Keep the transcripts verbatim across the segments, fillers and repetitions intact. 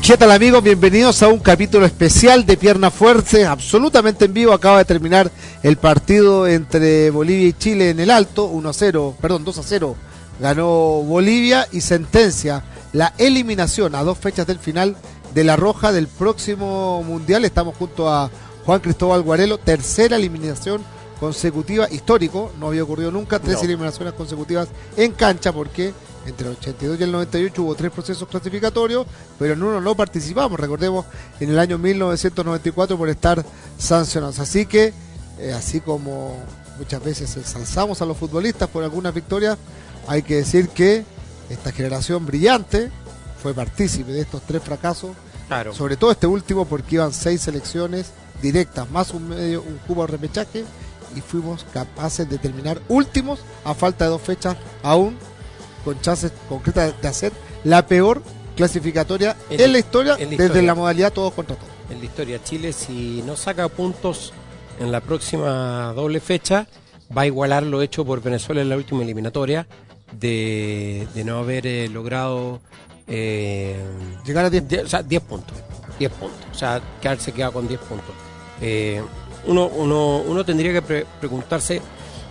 ¿Qué tal, amigos? Bienvenidos a un capítulo especial de Pierna Fuerte, absolutamente en vivo. Acaba de terminar el partido entre Bolivia y Chile en el Alto, uno a cero, perdón, dos a cero. Ganó Bolivia y sentencia la eliminación a dos fechas del final de la Roja del próximo Mundial. Estamos junto a Juan Cristóbal Guarelo, tercera eliminación consecutiva, histórico, no había ocurrido nunca, tres no. eliminaciones consecutivas en cancha, porque entre el ochenta y dos y el noventa y ocho hubo tres procesos clasificatorios, pero en uno no participamos, recordemos, en el año mil novecientos noventa y cuatro por estar sancionados. Así que, eh, así como muchas veces ensalzamos a los futbolistas por algunas victorias, hay que decir que esta generación brillante fue partícipe de estos tres fracasos, claro. Sobre todo este último, porque iban seis selecciones directas, más un medio, un cubo de repechaje, y fuimos capaces de terminar últimos a falta de dos fechas aún, con chances concretas de hacer la peor clasificatoria en, en la historia, en la desde historia. La modalidad todos contra todos. En la historia, Chile, si no saca puntos en la próxima doble fecha, va a igualar lo hecho por Venezuela en la última eliminatoria, de, de no haber eh, logrado eh, llegar a diez o sea, diez puntos. diez puntos, o sea, quedarse queda con diez puntos. Eh, uno, uno, uno tendría que pre preguntarse,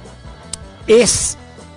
¿es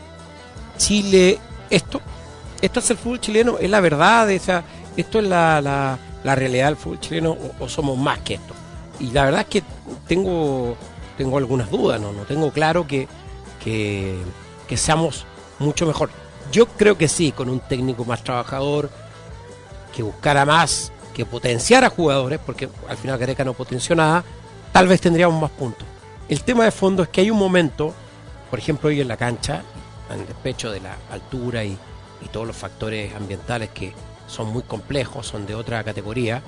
Chile esto? ¿Esto es el fútbol chileno? ¿Es la verdad? O sea, ¿esto es la, la, la realidad del fútbol chileno o, o somos más que esto? Y la verdad es que tengo, tengo algunas dudas, ¿no? No tengo claro que, que, que seamos mucho mejor. Yo creo que sí, con un técnico más trabajador, que buscara más, que potenciara jugadores, porque al final Gareca no potenció nada, tal vez tendríamos más puntos. El tema de fondo es que hay un momento, por ejemplo hoy en la cancha, en despecho de la altura y, y todos los factores ambientales que son muy complejos, son de otra categoría,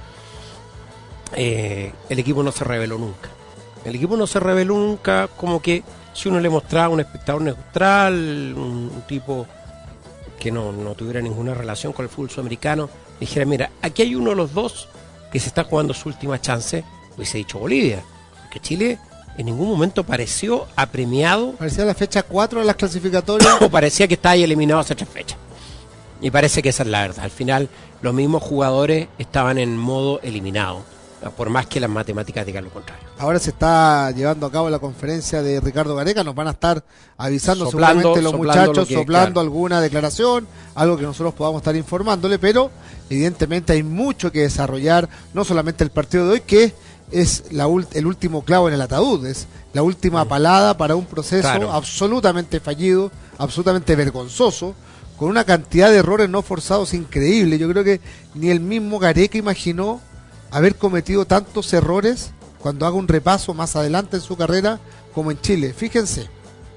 eh, el equipo no se reveló nunca. El equipo no se reveló nunca, como que si uno le mostraba a un espectador neutral, un, un tipo que no, no tuviera ninguna relación con el fútbol sudamericano, dijera, mira, aquí hay uno de los dos que se está jugando su última chance, hubiese dicho Bolivia, porque Chile en ningún momento pareció apremiado. Parecía la fecha cuatro de las clasificatorias. O parecía que estaba ahí eliminado hace tres fechas. Y parece que esa es la verdad. Al final, los mismos jugadores estaban en modo eliminado, por más que las matemáticas digan lo contrario. Ahora se está llevando a cabo la conferencia de Ricardo Gareca, nos van a estar avisando soplando, seguramente los soplando muchachos, que, soplando claro. alguna declaración, algo que nosotros podamos estar informándole, pero evidentemente hay mucho que desarrollar, no solamente el partido de hoy, que es la el último clavo en el ataúd, es la última palada para un proceso claro. absolutamente fallido, absolutamente vergonzoso, con una cantidad de errores no forzados increíble. Yo creo que ni el mismo Gareca imaginó haber cometido tantos errores cuando haga un repaso más adelante en su carrera como en Chile. Fíjense,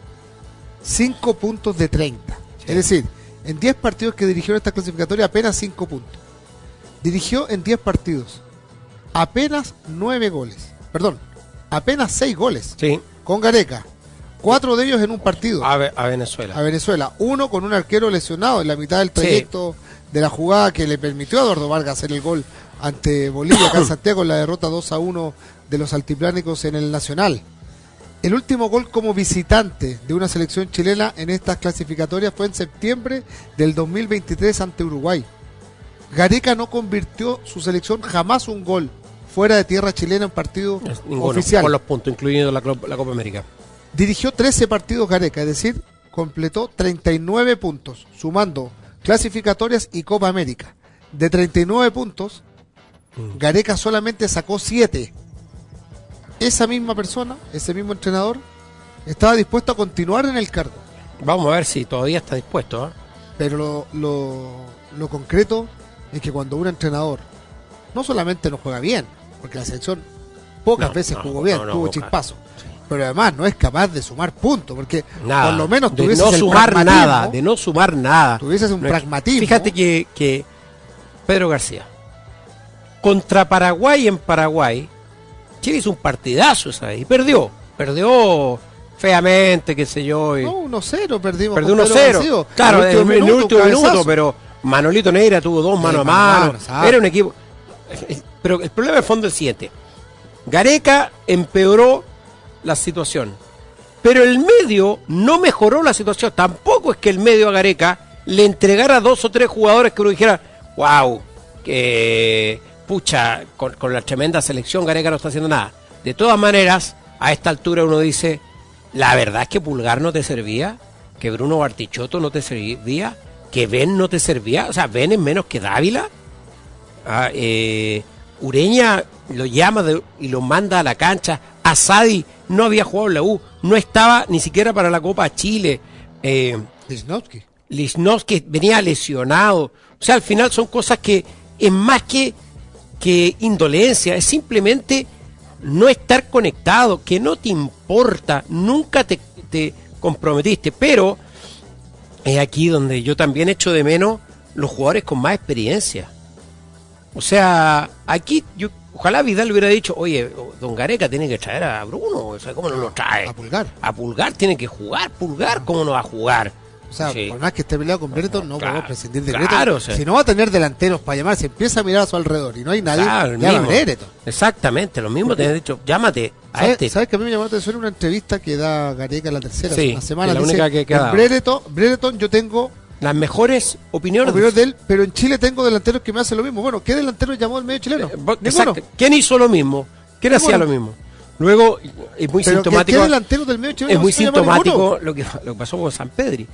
cinco puntos de treinta, sí. Es decir, en diez partidos que dirigió en esta clasificatoria apenas cinco puntos. Dirigió en diez partidos apenas nueve goles, perdón, apenas seis goles, sí. con Gareca, cuatro de ellos en un partido, a, a Venezuela, a Venezuela, uno con un arquero lesionado en la mitad del trayecto sí. de la jugada que le permitió a Eduardo Vargas hacer el gol ante Bolivia acá en Santiago en la derrota dos a uno de los altiplánicos en el Nacional. El último gol como visitante de una selección chilena en estas clasificatorias fue en septiembre del dos mil veintitrés ante Uruguay. Gareca no convirtió su selección jamás un gol fuera de tierra chilena en partido Ninguno, oficial. Con los puntos, incluyendo la, la Copa América. Dirigió trece partidos Gareca, es decir, completó treinta y nueve puntos, sumando clasificatorias y Copa América. De treinta y nueve puntos, mm. Gareca solamente sacó siete. Esa misma persona, ese mismo entrenador, estaba dispuesto a continuar en el cargo. Vamos a ver si todavía está dispuesto, ¿eh? Pero lo, lo, lo concreto es que cuando un entrenador no solamente no juega bien, porque la selección pocas no, veces no, jugó bien, no, no, tuvo no, chispazo, sí. pero además no es capaz de sumar puntos, porque nada, por lo menos de tuvieses no el sumar pragmatismo, nada, de no sumar nada, tuvieses un no, pragmatismo. Fíjate que, que Pedro García contra Paraguay en Paraguay, Chile hizo un partidazo esa vez y perdió, perdió feamente, qué sé yo. Y no, uno cero perdimos. Perdió uno cero. Claro, en el último, minuto, último minuto, pero Manolito Neira tuvo dos mano a mano. mano Era un equipo. Pero el problema de fondo es el siguiente. Gareca empeoró la situación, pero el medio no mejoró la situación. Tampoco es que el medio a Gareca le entregara dos o tres jugadores que uno dijera, wow, que, pucha, con, con la tremenda selección Gareca no está haciendo nada. De todas maneras, a esta altura uno dice, la verdad es que Pulgar no te servía, que Bruno Bartichotto no te servía, que Ben no te servía, o sea, Ben es menos que Dávila. Ah, eh, Ureña lo llama de, y lo manda a la cancha. Asadi no había jugado en la U, no estaba ni siquiera para la Copa Chile. Eh, Lichnowsky. Lichnowsky venía lesionado. O sea, al final son cosas que es más que, que indolencia, es simplemente no estar conectado, que no te importa, nunca te, te comprometiste. Pero es aquí donde yo también echo de menos los jugadores con más experiencia. O sea, aquí yo ojalá Vidal le hubiera dicho, oye, don Gareca tiene que traer a Bruno, o sea, ¿cómo no lo trae? A Pulgar. A Pulgar tiene que jugar, Pulgar, ¿cómo no va a jugar? O sea, Sí. por más que esté peleado con Brereton, no Claro, podemos prescindir de claro, Brereton. o sea. Si no va a tener delanteros para llamar, si empieza a mirar a su alrededor y no hay nadie, Claro, el llama a mismo. Brereton. Exactamente, lo mismo te he dicho, llámate a ¿Sabes, este. ¿Sabes que a mí me llamó la atención una entrevista que da Gareca la tercera Sí, la semana? que la Dice, única que- que ha en dado. Brereton, Brereton yo tengo Las mejores opiniones. opinión de él, pero en Chile tengo delanteros que me hacen lo mismo. Bueno, ¿qué delantero llamó el medio chileno? Eh, vos- Ninguno. Exacto. ¿Quién hizo lo mismo? ¿Quién Ninguno. hacía lo mismo? Luego, es muy Pero ¿qué, sintomático. ¿qué delantero del medio chileno Es muy no se llama ninguno? sintomático lo que, lo que pasó con San Pedri.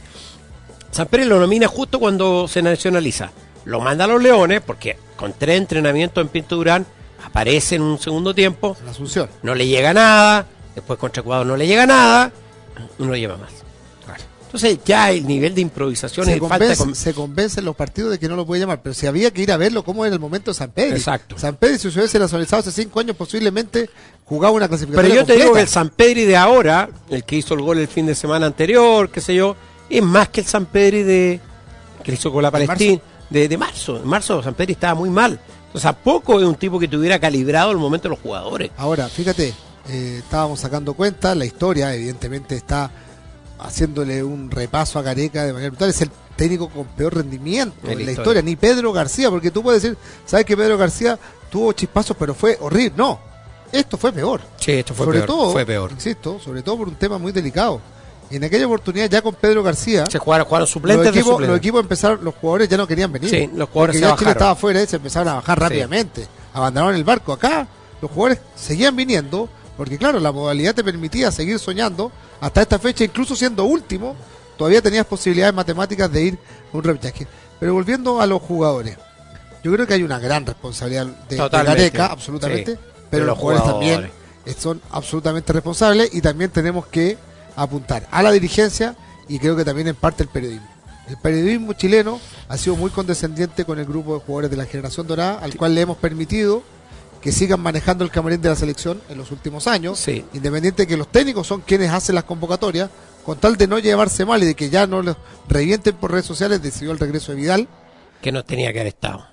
San Pedri lo nomina justo cuando se nacionaliza. Lo manda a los Leones, porque con tres entrenamientos en Pinto Durán, aparece en un segundo tiempo, En Asunción. no le llega nada, después contra Ecuador no le llega nada, no lo lleva más. Entonces ya el nivel de improvisación Se y falta de convence, con- se convence en los partidos de que no lo puede llamar, pero si había que ir a verlo, ¿cómo era el momento de San Pedro? Exacto. San Pedro, si se hubiese nacionalizado hace cinco años, posiblemente jugaba una clasificatoria Pero yo te completa. digo que el San Pedri de ahora, el que hizo el gol el fin de semana anterior, qué sé yo, es más que el San Pedri de que hizo con la ¿De Palestina de, de marzo. En marzo San Pedri estaba muy mal. Entonces a poco es un tipo que tuviera calibrado el momento de los jugadores. Ahora, fíjate, eh, estábamos sacando cuenta, la historia evidentemente está haciéndole un repaso a Gareca de manera brutal, es el técnico con peor rendimiento En la en la historia. historia, ni Pedro García, porque tú puedes decir, sabes que Pedro García tuvo chispazos, pero fue horrible. No, esto fue peor. Sí, esto fue sobre peor. todo, fue peor. insisto, sobre todo por un tema muy delicado. Y en aquella oportunidad ya con Pedro García, Se jugaron, jugaron los suplentes de equipos, los suplentes. equipos empezaron, los jugadores ya no querían venir. Sí, los jugadores porque se ya Chile bajaron. estaba afuera y se empezaron a bajar rápidamente. Abandonaron el barco. Acá los jugadores seguían viniendo, porque claro, la modalidad te permitía seguir soñando hasta esta fecha, incluso siendo último, todavía tenías posibilidades matemáticas de ir a un repechaje. Pero volviendo a los jugadores, yo creo que hay una gran responsabilidad de, de Totalmente. Gareca, absolutamente, Sí, pero, pero los los jugadores, jugadores. también son absolutamente responsables y también tenemos que apuntar a la dirigencia y creo que también en parte el periodismo. El periodismo chileno ha sido muy condescendiente con el grupo de jugadores de la generación dorada, al cual le hemos permitido que sigan manejando el camarín de la selección en los últimos años, Sí. independiente de que los técnicos son quienes hacen las convocatorias, con tal de no llevarse mal y de que ya no los revienten por redes sociales, decidió el regreso de Vidal. Que no tenía que haber estado.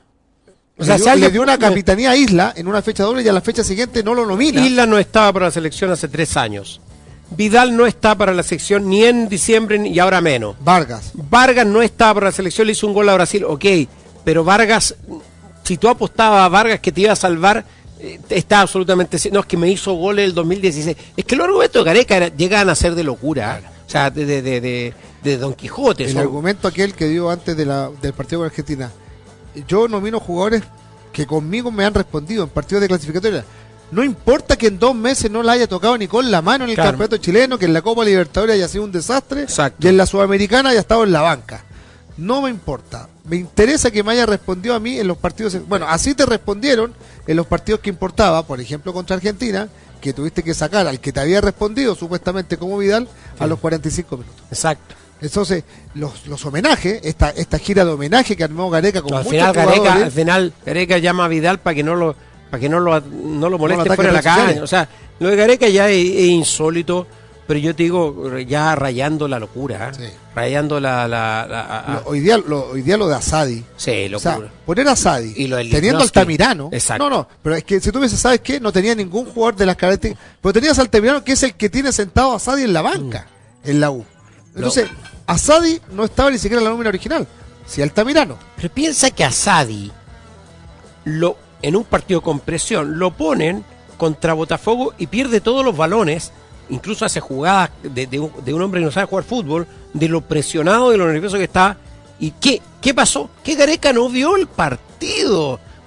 O Le sea, dio, si alguien- le dio una capitanía a Isla en una fecha doble y a la fecha siguiente no lo nomina. Isla no estaba para la selección hace tres años. Vidal no está para la selección ni en diciembre ni- y ahora menos. Vargas. Vargas no estaba para la selección, le hizo un gol a Brasil, ok, pero Vargas, si tú apostabas a Vargas que te iba a salvar, eh, está absolutamente... No, es que me hizo gol en el dos mil dieciséis. Es que los argumentos de Gareca era- llegan a ser de locura, o sea, de, de, de, de, de Don Quijote. El son- argumento aquel que dio antes de la, del partido con Argentina. Yo nomino jugadores que conmigo me han respondido en partidos de clasificatoria. No importa que en dos meses no la haya tocado ni con la mano en el Claro. campeonato chileno, que en la Copa Libertadores haya sido un desastre Exacto. y en la Sudamericana haya estado en la banca. No me importa. Me interesa que me haya respondido a mí en los partidos. Bueno, así te respondieron en los partidos que importaba, por ejemplo contra Argentina, que tuviste que sacar al que te había respondido supuestamente como Vidal a los cuarenta y cinco minutos. Exacto. Entonces, los, los homenajes, esta, esta gira de homenaje que armó Gareca con No, al muchos final Gareca, jugadores, al final Gareca llama a Vidal para que no lo para que no lo no lo moleste ataque fuera de la en redes calle. sociales. O sea, lo de Gareca ya es, es insólito, pero yo te digo, ya rayando la locura, ¿eh? Sí. Rayando la... la, la- a- lo- hoy, día, lo, hoy día lo de Asadi. sí, O locura. sea, poner a Asadi Y lo del teniendo Lichnowsky. Altamirano. Exacto. No, no, pero es que si tú ves, ¿sabes qué? No tenía ningún jugador de las características. Pero tenías a Altamirano, que es el que tiene sentado a Asadi en la banca, en la U. Entonces, Asadi no estaba ni siquiera en la nómina original. Si Altamirano. Pero piensa que a Sadi, lo, en un partido con presión, lo ponen contra Botafogo y pierde todos los balones, incluso hace jugadas de, de un, de un hombre que no sabe jugar fútbol, de lo presionado, de lo nervioso que está. ¿Y qué, qué pasó? Que Gareca no vio el partido.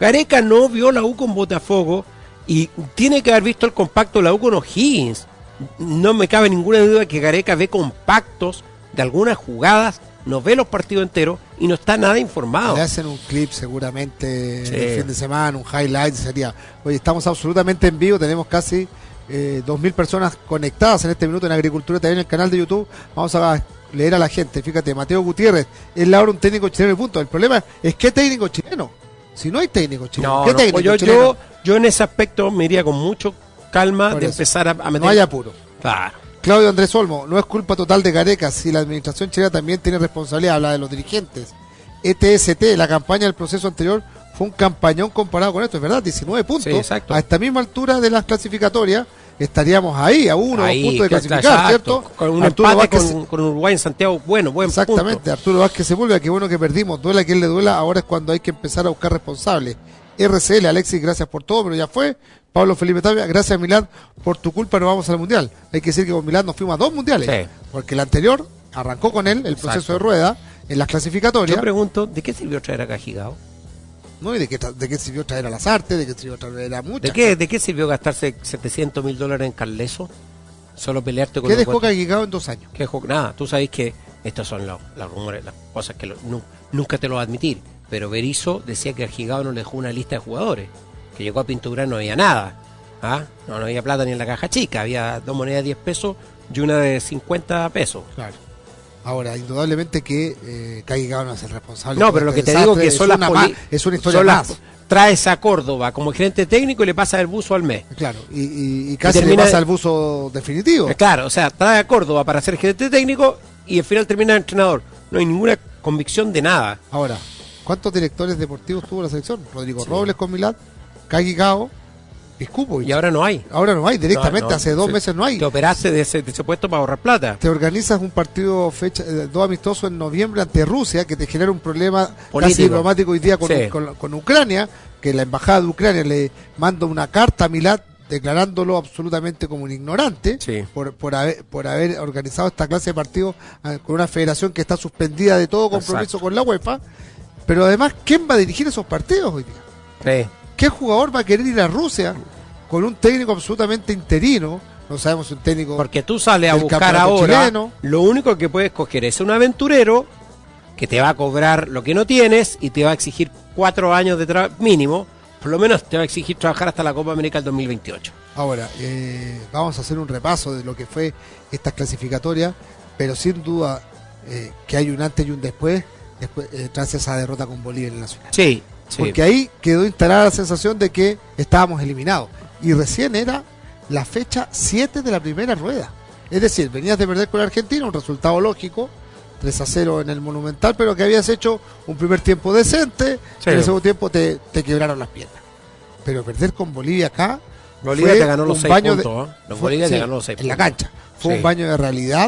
Gareca no vio la U con Botafogo y tiene que haber visto el compacto de la U con O'Higgins. No me cabe ninguna duda que Gareca ve compactos de algunas jugadas, no ve los partidos enteros y no está nada informado. Le hacen un clip seguramente Sí. el fin de semana, un highlight, sería, oye, estamos absolutamente en vivo, tenemos casi eh, dos mil personas conectadas en este minuto en Agricultura también en el canal de YouTube. Vamos a leer a la gente. Fíjate, Mateo Gutiérrez, es ahora un técnico chileno y punto. El problema es que técnico chileno, si no hay técnico chileno, No, ¿qué no, técnico yo, chileno? yo, yo en ese aspecto me iría con mucho calma Por de eso. empezar a, a meter. No hay apuro. Claro. Claudio Andrés Olmo, no es culpa total de Gareca, si la administración chilena también tiene responsabilidad, habla de los dirigentes. E T S T, la campaña del proceso anterior fue un campañón comparado con esto, es verdad, diecinueve puntos. Sí, exacto. A esta misma altura de las clasificatorias estaríamos ahí, a uno o dos Ahí, puntos de que- clasificar, exacto. ¿cierto? Con un Arturo empate Vázquez- con, con Uruguay en Santiago, bueno, buen Exactamente, punto. Arturo Vázquez Sepúlveda, qué bueno que perdimos, duela a quien le duela, ahora es cuando hay que empezar a buscar responsables. R C L, Alexis, gracias por todo, pero ya fue. Pablo Felipe Tapia, gracias Milán, por tu culpa no vamos al Mundial. Hay que decir que con Milán nos fuimos a dos Mundiales, Sí. porque el anterior arrancó con él, el Exacto. proceso de rueda, en las clasificatorias, Yo pregunto, ¿de qué sirvió traer a Cajigao? ¿no? Y de qué, tra- de qué sirvió traer a las artes, de qué sirvió traer a muchas ¿De qué, ¿De qué sirvió gastarse setecientos mil dólares en Carleso? Solo pelearte con ¿Qué los dejó cuatro- Caguigao en dos años? ¿Qué dejó? Nada, tú sabes que estos son los, los rumores, las cosas que lo- nu- nunca te lo va a admitir. Pero Berizzo decía que Cajigao no le dejó una lista de jugadores. Que llegó a Pintura no había nada. ¿Ah? No, no había plata ni en la caja chica. Había dos monedas de diez pesos y una de cincuenta pesos. Claro. Ahora, indudablemente que eh, Caguigao no es el responsable. No, de pero lo este que te digo desastre, que son es las una, poli- más- es una historia son las- más. Traes a Córdoba como gerente técnico y le pasa el buzo al mes. Claro, y, y, y casi termina- le pasa al buzo definitivo. Eh, Claro, o sea, trae a Córdoba para ser gerente técnico y al final termina de entrenador. No hay ninguna convicción de nada. Ahora, ¿cuántos directores deportivos tuvo la selección? Rodrigo Robles con Milán, Caguigao, Piscupovic. Y ahora no hay. Ahora no hay, directamente, No, no, hace dos sí. meses no hay. Te operaste de ese, de ese puesto para ahorrar plata. Te organizas un partido fecha, eh, dos amistosos en noviembre ante Rusia, que te genera un problema casi Político. diplomático hoy día con, Sí. con, con Ucrania, que la embajada de Ucrania le manda una carta a Milán declarándolo absolutamente como un ignorante Sí. por, por, haber, por haber organizado esta clase de partidos ah, con una federación que está suspendida de todo compromiso Exacto. con la UEFA. Pero además, ¿quién va a dirigir esos partidos hoy día? Sí. ¿Qué jugador va a querer ir a Rusia con un técnico absolutamente interino? No sabemos si un técnico... Porque tú sales a del buscar campeonato ahora, chileno. lo único que puedes coger es un aventurero que te va a cobrar lo que no tienes y te va a exigir cuatro años de trabajo mínimo. Por lo menos te va a exigir trabajar hasta la Copa América del dos mil veintiocho. Ahora, eh, vamos a hacer un repaso de lo que fue estas clasificatorias, pero sin duda eh, que hay un antes y un después, después eh, tras esa derrota con Bolivia en el Nacional. Sí, sí. Porque ahí quedó instalada la sensación de que estábamos eliminados. Y recién era la fecha siete de la primera rueda. Es decir, venías de perder con Argentina, un resultado lógico, tres a cero en el Monumental, pero que habías hecho un primer tiempo decente, Sí. en el segundo tiempo te, te quebraron las piernas. Pero perder con Bolivia acá... Bolivia fue te ganó los un seis baño de- puntos. ¿eh? Los fue- Bolivia te sí, ganó los seis en la puntos. cancha. Fue Sí. un baño de realidad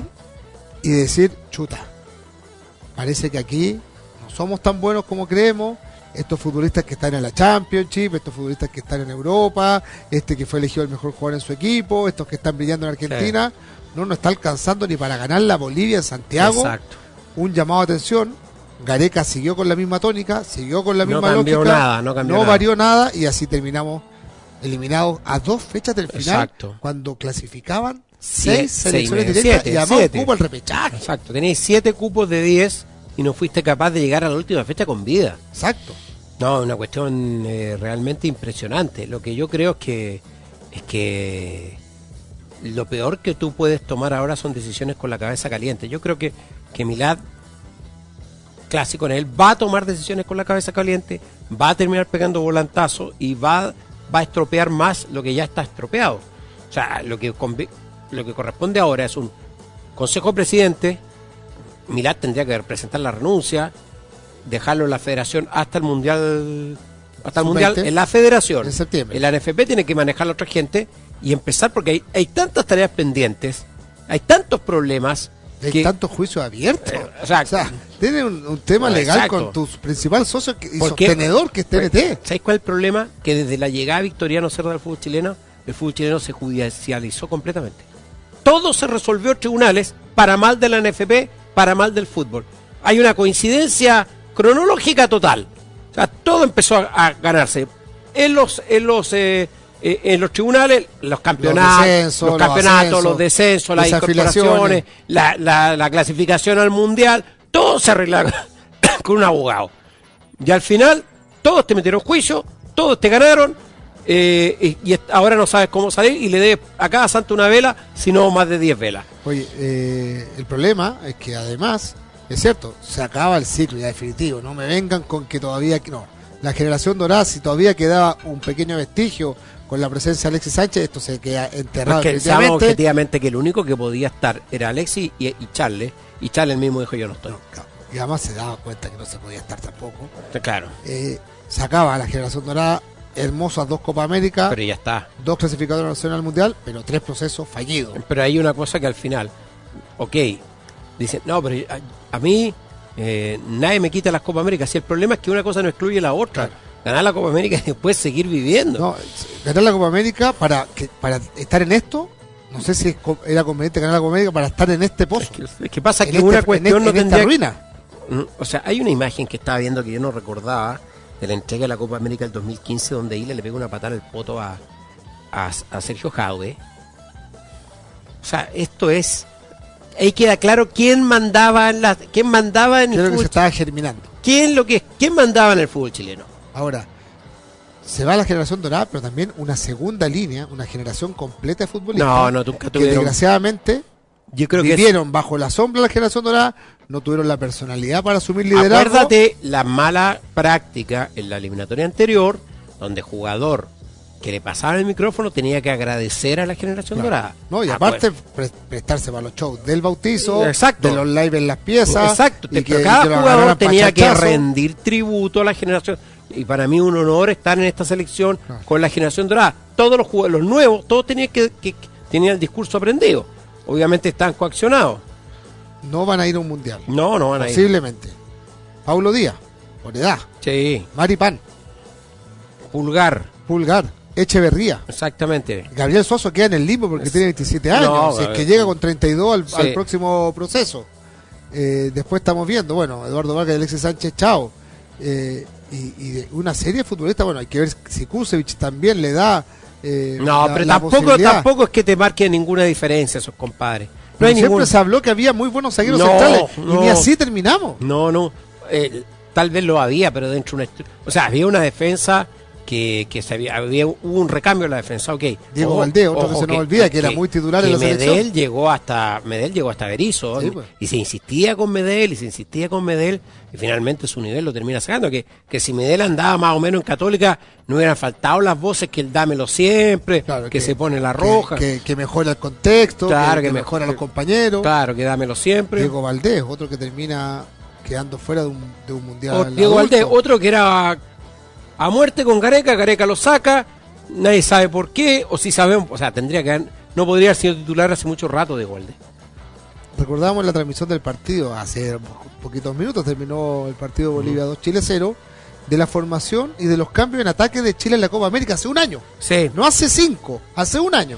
y decir, chuta, parece que aquí no somos tan buenos como creemos. Estos futbolistas que están en la Championship, estos futbolistas que están en Europa, este que fue elegido el mejor jugador en su equipo, estos que están brillando en Argentina, no nos está alcanzando ni para ganar la Bolivia en Santiago. Exacto. Un llamado de atención. Gareca siguió con la misma tónica, siguió con la No misma cambió lógica, nada, no cambió nada. varió nada y así terminamos eliminados a dos fechas del final, Exacto. cuando clasificaban Sie- seis selecciones seis, directas siete, y además siete. ocupa el repechaje. Exacto. Tenéis siete cupos de diez y no fuiste capaz de llegar a la última fecha con vida. Exacto. No, una cuestión eh, realmente impresionante. Lo que yo creo es que es que lo peor que tú puedes tomar ahora son decisiones con la cabeza caliente. Yo creo que, que Milad, clásico en él, va a tomar decisiones con la cabeza caliente, va a terminar pegando volantazos y va, va a estropear más lo que ya está estropeado. O sea, lo que, convi- lo que corresponde ahora es un consejo presidente. Milad tendría que presentar la renuncia, dejarlo en la federación hasta el mundial, hasta el Sub mundial veinte, en la federación. en septiembre. El A N F P tiene que manejar a otra gente y empezar porque hay, hay tantas tareas pendientes, hay tantos problemas. Hay que, tantos juicios abiertos. Eh, exacto. O sea, tiene un, un tema No, legal exacto. con tu principal socio que- y ¿Por qué? sostenedor que es T N T. ¿Sabes cuál es el problema? Que desde la llegada de Victoriano Cerda al fútbol chileno, el fútbol chileno se judicializó completamente. Todo se resolvió en tribunales para mal de la N F P, para mal del fútbol. Hay una coincidencia cronológica total. O sea, todo empezó a, a ganarse. En los, en los, eh, eh, en los tribunales, los campeonatos, los, descensos, los campeonatos, los, ascensos, los descensos, las incorporaciones, la, la, la clasificación al mundial, todo se arreglaba con un abogado. Y al final, todos te metieron juicio, todos te ganaron, eh, y, y ahora no sabes cómo salir, y le debes a cada santo una vela, sino más de diez velas. Oye, eh, el problema es que además, es cierto, se acaba el ciclo ya definitivo, no me vengan con que todavía, no, la generación dorada, si todavía quedaba un pequeño vestigio con la presencia de Alexis Sánchez, esto se queda enterrado. Porque sabemos objetivamente que el único que podía estar era Alexis y, y Charles, y Charles mismo dijo yo no estoy. No, claro. Y además se daba cuenta que no se podía estar tampoco. Claro. Eh, se acaba la generación dorada, hermosas dos Copa América, pero ya está. Dos clasificadores nacional mundial, pero tres procesos fallidos. Pero hay una cosa que al final, ok, dicen, no, pero a, a mí eh, nadie me quita las Copa América. Si el problema es que una cosa no excluye la otra. Claro. Ganar la Copa América y después seguir viviendo. No, ganar la Copa América para que para estar en esto, no sé si era conveniente ganar la Copa América para estar en este pozo. Es que, es que pasa que en una este, cuestión en no este, tendría... en esta ruina. O sea, hay una imagen que estaba viendo que yo no recordaba de la entrega de la Copa América del dos mil quince, donde Isla le pega una patada en el poto a, a, a Sergio Jaude. O sea, esto es... Ahí queda claro quién mandaba en la, quién mandaba en Creo el que fútbol. Se estaba germinando. ¿Quién lo que quién mandaba en el fútbol chileno? Ahora, se va la generación dorada, pero también una segunda línea, una generación completa de futbolistas. No, no, nunca tuvieron. Que desgraciadamente yo creo vivieron que es... bajo la sombra de la generación dorada, no tuvieron la personalidad para asumir liderazgo. Acuérdate la mala práctica en la eliminatoria anterior, donde jugador que le pasaba el micrófono tenía que agradecer a la generación claro. dorada. No, y aparte pre prestarse para los shows del bautizo, exacto. de los live en las piezas. Exacto, y que, que, cada y que jugador tenía que rendir tributo a la generación. Y para mí un honor estar en esta selección claro. con la generación dorada. Todos los jugadores, los nuevos, todos tenían que, que, que tenían el discurso aprendido. Obviamente están coaccionados. No van a ir a un mundial. No, no van a ir. Posiblemente. Paulo Díaz, por edad. Sí. Maripán. Pulgar. Pulgar. Echeverría. Exactamente. Gabriel Suazo queda en el limbo porque es... tiene veintisiete años. No, si es que llega con treinta y dos al, sí. al próximo proceso. Eh, después estamos viendo, bueno, Eduardo Vargas y Alexis Sánchez, chao. Eh, y, y de una serie de futbolistas, bueno, hay que ver si Kusevich también le da. Eh, no, la, pero la tampoco, tampoco es que te marque ninguna diferencia esos compadres. No hay siempre ningún... se habló que había muy buenos zagueros no, centrales no, y ni así terminamos. No, no. Eh, tal vez lo había, pero dentro de una. O sea, había una defensa. Que, que se había, había hubo un recambio en la defensa, ok. Diego ojo, Valdés, otro ojo, que se nos que, olvida, que, que era muy titular que en la Medel selección. Llegó hasta, Medel llegó hasta Berizzo, sí, pues. Y se insistía con Medel, y se insistía con Medel, y finalmente su nivel lo termina sacando. Que, que si Medel andaba más o menos en Católica, no hubieran faltado las voces que el dámelo siempre, claro, que, que se pone la roja. Que, que, que mejora el contexto, claro, que, que mejora a los compañeros. Claro, que dámelo siempre. Diego Valdés, otro que termina quedando fuera de un, de un mundial. O, Diego Valdés, otro que era... a muerte con Gareca, Gareca lo saca, nadie sabe por qué, o si sabemos, o sea, tendría que no podría haber sido titular hace mucho rato de Golde. Recordábamos la transmisión del partido, hace poquitos minutos terminó el partido Bolivia dos Chile cero, de la formación y de los cambios en ataque de Chile en la Copa América hace un año. Sí. No hace cinco, hace un año.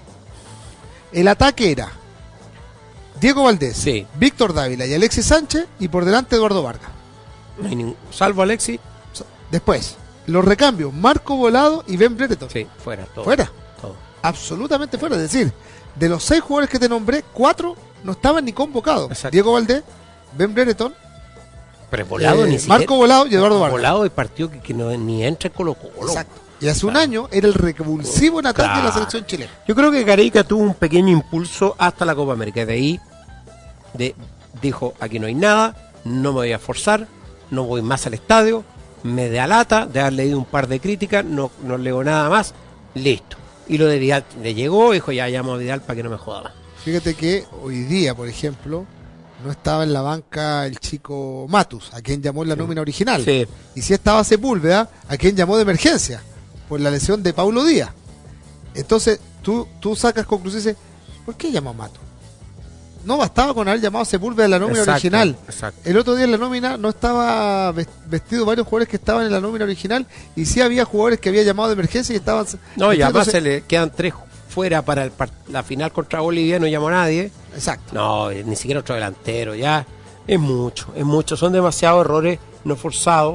El ataque era Diego Valdés, sí. Víctor Dávila y Alexis Sánchez, y por delante Eduardo Vargas. No hay ningún, salvo Alexis. Después, los recambios, Marco Volado y Ben Brereton. Sí, fuera, todo. Fuera. Todo. Absolutamente fuera. Es decir, de los seis jugadores que te nombré, cuatro no estaban ni convocados. Exacto. Diego Valdés, Ben Brereton, Pero Volado eh, ni siquiera, Marco Volado y Eduardo Vargas. Volado de partido que, que no, ni entra en Colo Colo. Exacto. Y hace claro. un año era el revulsivo en ataque claro. de la selección chilena. Yo creo que Gareca tuvo un pequeño impulso hasta la Copa América. De ahí de, dijo, aquí no hay nada, no me voy a forzar, no voy más al estadio. Me da lata de haber leído un par de críticas, no, no leo nada más, listo. Y lo de Vidal le llegó, dijo ya llamo a Vidal para que no me joda más. Fíjate que hoy día, por ejemplo, no estaba en la banca el chico Matus, a quien llamó en la sí. nómina original. Sí. Y sí estaba Sepúlveda, a quien llamó de emergencia, por la lesión de Paulo Díaz. Entonces, tú, tú sacas conclusiones y dices, ¿por qué llamó a Matus? No bastaba con haber llamado a Sepúlveda en la nómina exacto, original. Exacto. El otro día en la nómina no estaba vestido varios jugadores que estaban en la nómina original, y sí había jugadores que había llamado de emergencia y estaban... No, y además se le quedan tres fuera para el, la final contra Bolivia, no llamó a nadie. Exacto. No, ni siquiera otro delantero, ya es mucho, es mucho. Son demasiados errores no forzados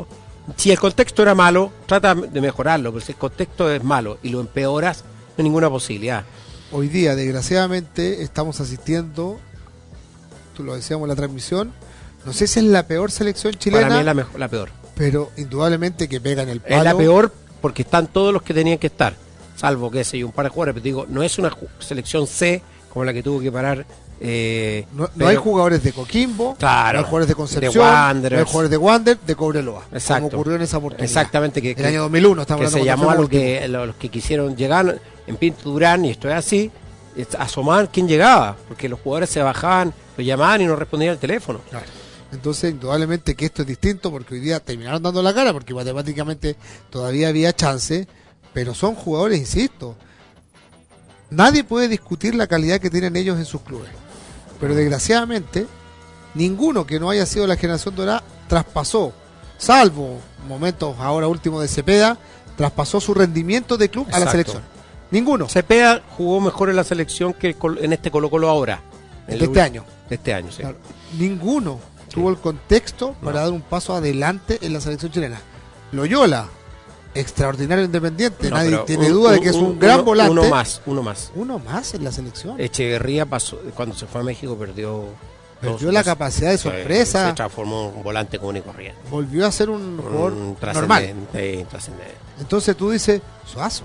Si el contexto era malo, trata de mejorarlo, pero si el contexto es malo y lo empeoras, no hay ninguna posibilidad. Hoy día, desgraciadamente, estamos asistiendo, tú lo decíamos en la transmisión, no sé si es la peor selección chilena. Para mí es la, mejor, la peor. Pero indudablemente que pega en el palo. Es la peor porque están todos los que tenían que estar, salvo que sé yo, un par de jugadores, pero digo, no es una selección C como la que tuvo que parar. Eh, no, no pero, hay jugadores de Coquimbo, claro, no hay jugadores de Concepción, de Wanderers, no hay jugadores de Wander, de Cobreloa, exacto, como ocurrió en esa oportunidad. Exactamente, que, el año dos mil uno estamos que hablando se llamó a lo que, los que quisieron llegar en Pinto Durán, y esto es así, asomaban quién llegaba, porque los jugadores se bajaban, lo llamaban y no respondían al teléfono. Claro. Entonces, indudablemente que esto es distinto, porque hoy día terminaron dando la cara, porque matemáticamente todavía había chance, pero son jugadores, insisto, nadie puede discutir la calidad que tienen ellos en sus clubes. Pero desgraciadamente, ninguno que no haya sido la generación dorada traspasó, salvo momentos ahora último de Cepeda, traspasó su rendimiento de club. Exacto. A la selección. Ninguno. Cepeda jugó mejor en la selección que en este Colo Colo ahora. De este último, año. De este año, sí. Claro. Ninguno sí. tuvo el contexto para no. dar un paso adelante en la selección chilena. Loyola, extraordinario Independiente, no, nadie tiene un, duda un, de que es un, un gran uno, volante. Uno más, uno más. Uno más en la selección. Echeverría pasó, cuando se fue a México perdió... Perdió dos, la capacidad de sorpresa. Se, se transformó en un volante común y corriente. Volvió a ser un jugador un normal. Trascendente. Entonces tú dices, Suazo.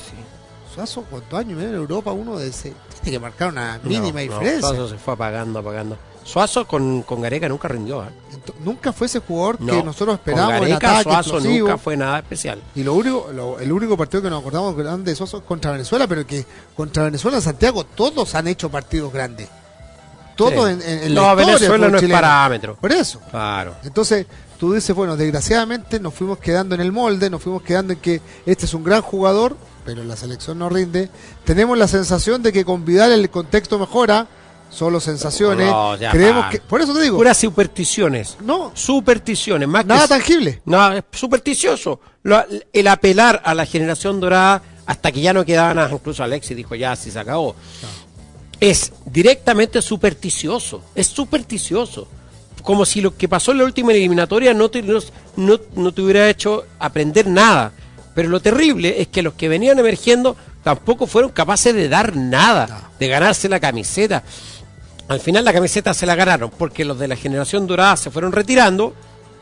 Sí. Suazo, ¿cuántos años viene en Europa? Uno de ese, tiene que marcar una mínima no, diferencia. No, Suazo se fue apagando, apagando. Suazo con, con Gareca nunca rindió. ¿eh? Entonces, nunca fue ese jugador no, que nosotros esperábamos. Con Gareca, en ataque, Suazo explosivo. Nunca fue nada especial. Y lo único, lo, el único partido que nos acordamos grande de Suazo es contra Venezuela, pero que contra Venezuela en Santiago todos han hecho partidos grandes. Todos sí. en, en, en no, la historia Venezuela no chileno. Es parámetro. Por eso. Claro. Entonces, tú dices, bueno, desgraciadamente nos fuimos quedando en el molde, nos fuimos quedando en que este es un gran jugador, pero la selección no rinde. Tenemos la sensación de que con Vidal el contexto mejora, solo sensaciones. No, creemos que, por eso te digo. Puras supersticiones. No. Supersticiones. Más nada que, tangible. No, es supersticioso. Lo, el apelar a la generación dorada hasta que ya no quedaba nada. Incluso Alexis dijo, ya, si se acabó. No. Es directamente supersticioso, es supersticioso, como si lo que pasó en la última eliminatoria no te, no, no, no te hubiera hecho aprender nada, pero lo terrible es que los que venían emergiendo tampoco fueron capaces de dar nada, no. de ganarse la camiseta. Al final la camiseta se la ganaron porque los de la generación dorada se fueron retirando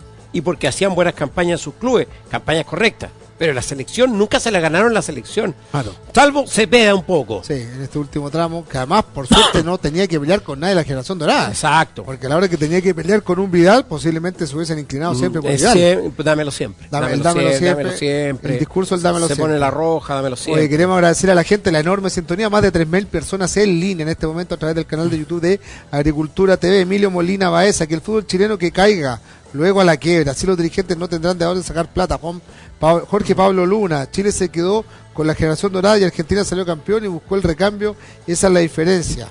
y porque hacían buenas campañas en sus clubes, campañas correctas. Pero la selección nunca se la ganaron la selección. Claro. Salvo Cepeda un poco. Sí, en este último tramo, que además, por suerte, no tenía que pelear con nadie de la generación dorada. Exacto. Porque a la hora que tenía que pelear con un Vidal, posiblemente se hubiesen inclinado siempre por Vidal. Siempre, dámelo siempre. Dame, dámelo, dámelo, siempre, siempre. dámelo siempre. El discurso del dámelo se siempre. Se pone la roja, dámelo siempre. Oye, queremos agradecer a la gente la enorme sintonía. Más de tres mil personas en línea en este momento a través del canal de YouTube de Agricultura T V. Emilio Molina Baeza, que el fútbol chileno que caiga luego a la quiebra, así los dirigentes no tendrán de dónde sacar plata. Juan, pa, Jorge Pablo Luna, Chile se quedó con la generación dorada y Argentina salió campeón y buscó el recambio, esa es la diferencia.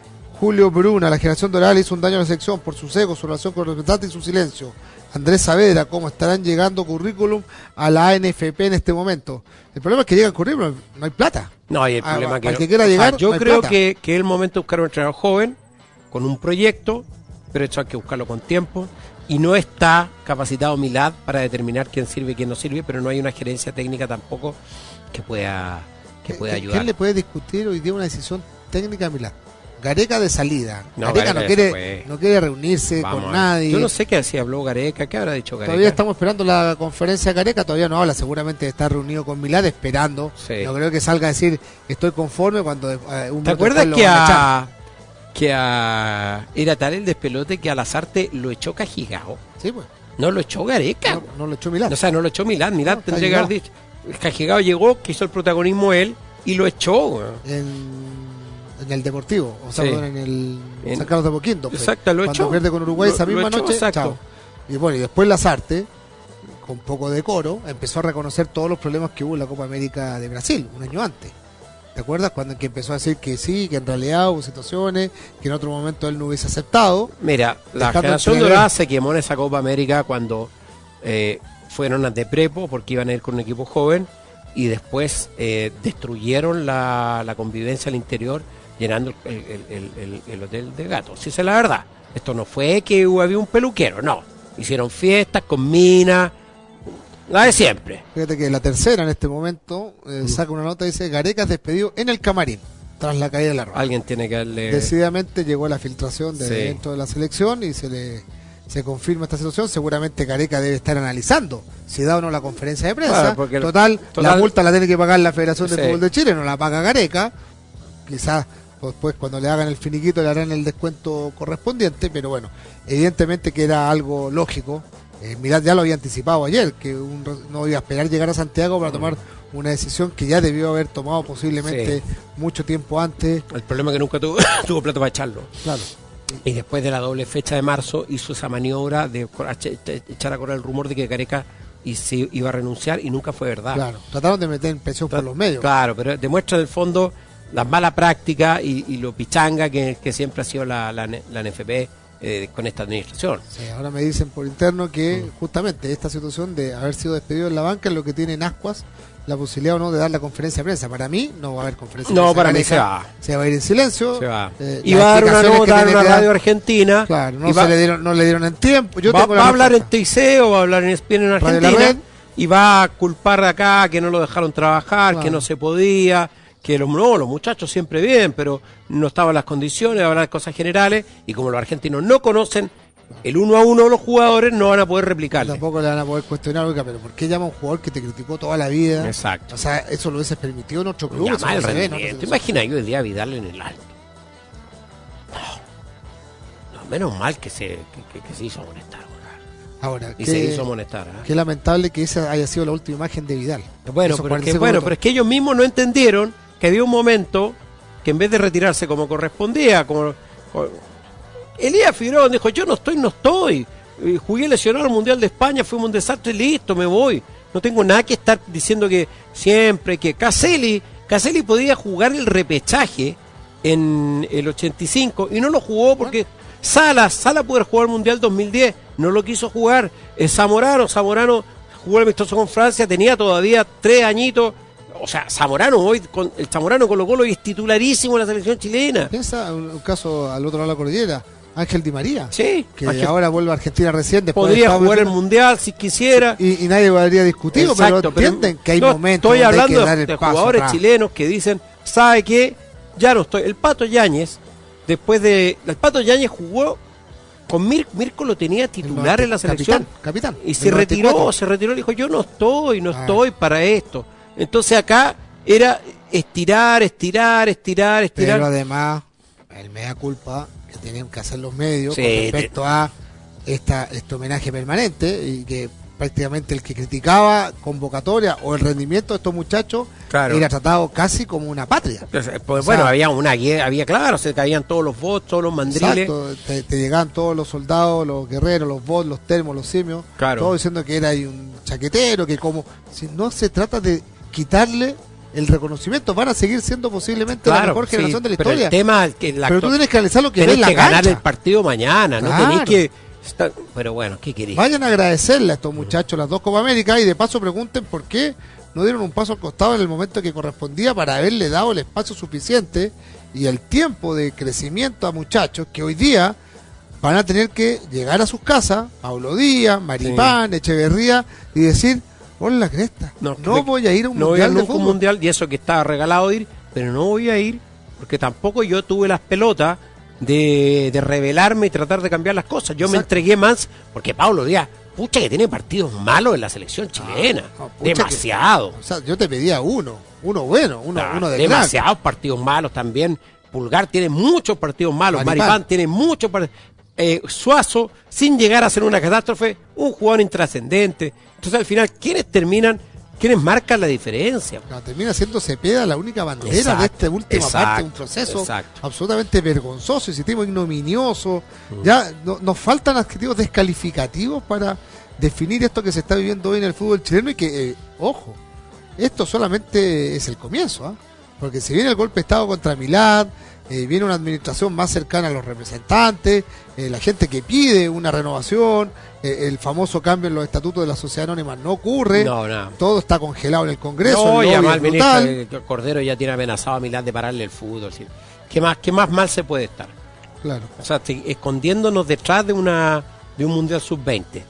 Julio Bruna, la generación dorada le hizo un daño a la selección por sus egos, su relación con los representantes y su silencio. Andrés Saavedra, cómo estarán llegando currículum a la A N F P en este momento. El problema es que llegan currículum, no hay plata. No, hay el ah, problema para que, el que quiera llegar, o sea, yo no hay creo plata. que, que es el momento de buscar un entrenador joven, con un proyecto, pero eso hay que buscarlo con tiempo. Y no está capacitado Milad para determinar quién sirve y quién no sirve, pero no hay una gerencia técnica tampoco que pueda, que pueda ayudar. ¿Quién le puede discutir hoy día una decisión técnica a Milad? Gareca de salida. No, Gareca, Gareca no, quiere, no quiere reunirse Vamos con nadie. Yo no sé qué así habló Gareca, ¿qué habrá dicho Gareca? Todavía estamos esperando la conferencia de Gareca, todavía no habla, seguramente está reunido con Milad esperando. Sí. No creo que salga a decir estoy conforme cuando uh, un ¿Te acuerdas que a, que a era tal el despelote que a Lazarte lo echó Cajigao? Sí, pues. No lo echó Gareca. No, no lo echó Milad. O sea, no lo echó Milad. Milad no, tendría que haber dicho. Cajigao llegó, que hizo el protagonismo él y lo echó. En, en el Deportivo, o sea, sí. en el en, San Carlos de Apoquindo. Pues, exacto, lo cuando echó. pierde con Uruguay lo, esa misma echó, noche. Exacto. Chao. Y bueno, y después Lazarte, con poco decoro, empezó a reconocer todos los problemas que hubo en la Copa América de Brasil, un año antes. ¿Te acuerdas? Cuando que empezó a decir que sí, que en realidad hubo situaciones que en otro momento él no hubiese aceptado. Mira, la generación dorada se quemó en esa Copa América cuando eh, fueron de prepo porque iban a ir con un equipo joven y después eh, destruyeron la, la convivencia al interior llenando el, el, el, el, el hotel de gatos. Si esa es la verdad. Esto no fue que había un peluquero, no. Hicieron fiestas con minas, La de siempre. Fíjate que la tercera en este momento eh, saca una nota y dice Gareca es despedido en el camarín tras la caída de la rueda. Alguien tiene que darle... Decididamente llegó la filtración de Sí. dentro de la selección y se le se confirma esta situación. Seguramente Gareca debe estar analizando si da o no la conferencia de prensa. Claro, porque total, total- la multa la tiene que pagar la Federación de Sí. Fútbol de Chile, no la paga Gareca. Quizás después cuando le hagan el finiquito le harán el descuento correspondiente, pero bueno, evidentemente que era algo lógico. Eh, Mirad ya lo había anticipado ayer, que un, no iba a esperar llegar a Santiago para tomar una decisión que ya debió haber tomado posiblemente Sí. mucho tiempo antes. El problema es que nunca tuvo, tuvo plata para echarlo. Claro. Y después de la doble fecha de marzo hizo esa maniobra de cor- ech- ech- echar a correr el rumor de que Gareca y se iba a renunciar y nunca fue verdad. Claro, trataron de meter presión por los medios. Claro, pero demuestra en el fondo la mala práctica y, y lo pichanga que, que siempre ha sido la, la, la N F P eh, con esta administración. Sí, ahora me dicen por interno que justamente esta situación de haber sido despedido en la banca es lo que tiene en Ascuas la posibilidad o no de dar la conferencia de prensa. Para mí no va a haber conferencia de No, prensa. para mí Gareca se va. Se va a ir en silencio. Se va. Eh, y las va a dar una explicaciones que nota en tiene una que dar- radio argentina. Claro, no, y va, se le dieron, no le dieron en tiempo. Yo va, tengo va la a hablar en respuesta. T I C O, va a hablar en E S P N en Radio La Argentina. Red. Y va a culpar de acá que no lo dejaron trabajar, Claro. que no se podía, que los, no, los muchachos siempre bien, pero no estaban las condiciones, hablar de cosas generales. Y como los argentinos no conocen el uno a uno de los jugadores, no van a poder replicarle. Tampoco le van a poder cuestionar, oiga, pero ¿por qué llama a un jugador que te criticó toda la vida? Exacto. O sea, eso lo hubiese permitido en otro club. Ya eso mal no se ve, ¿no? rendimiento. No se- Imagina yo el día a Vidal en el alto. No, no, menos mal que se, que, que- que se hizo amonestar. ¿verdad? Ahora, Y qué, se hizo amonestar. ¿ah? qué lamentable que esa haya sido la última imagen de Vidal. Bueno, Esos pero es cuarenta que, segundos. bueno, pero es que ellos mismos no entendieron que había un momento que en vez de retirarse como correspondía, como como- Elías Figueroa dijo, yo no estoy, no estoy. Eh, Jugué lesionado al Mundial de España, fuimos un desastre, listo, me voy. No tengo nada que estar diciendo que siempre, que Caselli, Caselli podía jugar el repechaje en el ochenta y cinco y no lo jugó porque Sala, Sala pudo jugar el Mundial dos mil diez, no lo quiso jugar. El Zamorano, Zamorano jugó el amistoso con Francia, tenía todavía tres añitos. O sea, Zamorano hoy, con, el Zamorano Colo Colo es titularísimo en la selección chilena. Piensa un, un caso al otro lado de la cordillera, Ángel Di María, Sí, que Ángel ahora vuelve a Argentina recién. Después de podría estar jugar el metiendo- Mundial si quisiera. y, y nadie habría discutido, Exacto, pero entienden que hay no, momentos estoy donde hay hablando que dar de, el de paso jugadores atrás. chilenos que dicen, ¿sabe qué? Ya no estoy. El Pato Yáñez, después de... El Pato Yáñez jugó con Mirko, Mirko lo tenía titular El en la selección. Capitán, capitán. Y El se noventa y retiró, cuatro. se retiró, dijo, yo no estoy, no Ah. estoy para esto. Entonces acá era estirar, estirar, estirar, estirar. Pero además, el mea culpa que tienen que hacer los medios Sí, con respecto a esta, este homenaje permanente y que prácticamente el que criticaba convocatoria o el rendimiento de estos muchachos Claro. era tratado casi como una patria. Pues, pues, O bueno, sea, había una guía, había claro, se caían todos los bots, todos los mandriles. Exacto, te, te llegaban todos los soldados, los guerreros, los bots, los termos, los simios, Claro. todos diciendo que era ahí un chaquetero, que como si no se trata de quitarle el reconocimiento, van a seguir siendo posiblemente la mejor sí, generación de la pero historia. el tema es que la Pero tú tienes que analizar lo que ves tenés en la que ganar cancha. el partido mañana, no Claro. tenés que estar- pero bueno, ¿qué querés? Vayan a agradecerle a estos muchachos las dos Copa América y de paso pregunten por qué no dieron un paso al costado en el momento que correspondía para haberle dado el espacio suficiente y el tiempo de crecimiento a muchachos que hoy día van a tener que llegar a sus casas, Paulo Díaz, Maripán, Echeverría, y decir, hola la cresta, no, de- voy a ir a un no voy a mundial ir de nunca a un fútbol. mundial, y eso que estaba regalado de ir, pero no voy a ir porque tampoco yo tuve las pelotas de, de rebelarme y tratar de cambiar las cosas. Yo me Exacto. entregué más porque Pablo Díaz, pucha que tiene partidos malos en la selección chilena, no, pucha que- demasiado. O sea, yo te pedía uno, uno bueno, uno, Ah, uno de crack. demasiados partidos malos también. Pulgar tiene muchos partidos malos, Maripán. Maripán tiene muchos partidos. Eh, Suazo, sin llegar a ser una catástrofe, un jugador intrascendente. Entonces al final, ¿quiénes terminan? ¿Quiénes marcan la diferencia? No, termina siendo Cepeda la única bandera Exacto, de esta última exacto, parte de un proceso exacto. absolutamente vergonzoso y sistema ignominioso. Ya no- nos faltan adjetivos descalificativos para definir esto que se está viviendo hoy en el fútbol chileno y que, eh, ojo, esto solamente es el comienzo, ¿ah? Porque si viene el golpe de Estado contra Milán, eh, viene una administración más cercana a los representantes, eh, la gente que pide una renovación, eh, el famoso cambio en los estatutos de la sociedad anónima no ocurre, No, no. todo está congelado en el Congreso, No, el y lobby además es el brutal. ministro eh, Cordero ya tiene amenazado a Milán de pararle el fútbol. ¿Sí? ¿Qué más, qué más mal se puede estar? Claro. O sea, te- escondiéndonos detrás de una de un Mundial sub veinte.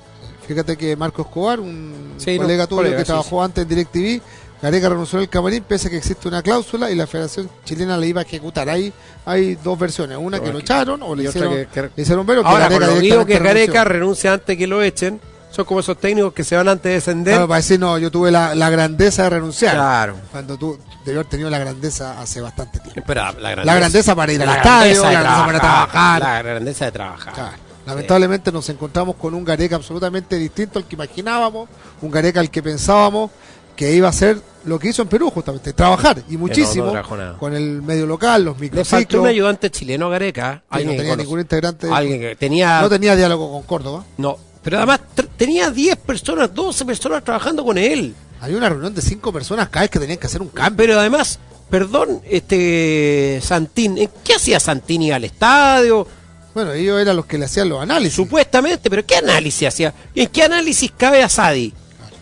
Fíjate que Marco Escobar, un sí, colega no, tuyo colega, que sí, trabajó sí. antes en DirecTV, Gareca renunció en el camarín pese a que existe una cláusula y la Federación Chilena le iba a ejecutar. Ahí hay dos versiones, una No, que lo aquí- echaron o le y otra hicieron, que- que- le hicieron ver o que Ahora, Gareca con lo digo que directamente Gareca renunció. renuncia antes que lo echen, son como esos técnicos que se van antes de descender. Claro, para decir, no, yo tuve la, la grandeza de renunciar. Claro. Cuando tú debió haber tenido la grandeza hace bastante tiempo. Pero la grandeza, La grandeza para ir al la estadio, grandeza de la grandeza para trabajar. La grandeza de trabajar. Claro. Lamentablemente nos encontramos con un Gareca absolutamente distinto al que imaginábamos, un Gareca al que pensábamos que iba a hacer lo que hizo en Perú justamente, trabajar y muchísimo no trajo nada. con el medio local, los Le faltó microciclos. un ayudante chileno a Gareca. Que Alguien no que tenía conoce- ningún integrante, Alguien que tenía. no tenía diálogo con Córdoba. No, pero además tr- tenía diez personas, doce personas trabajando con él. Había una reunión de cinco personas cada vez que tenían que hacer un cambio. Pero además, perdón, este Santín, ¿en qué hacía Santín? Iba al estadio, Bueno, ellos eran los que le hacían los análisis. supuestamente, pero ¿qué análisis hacía? ¿En qué análisis cabe Asadi?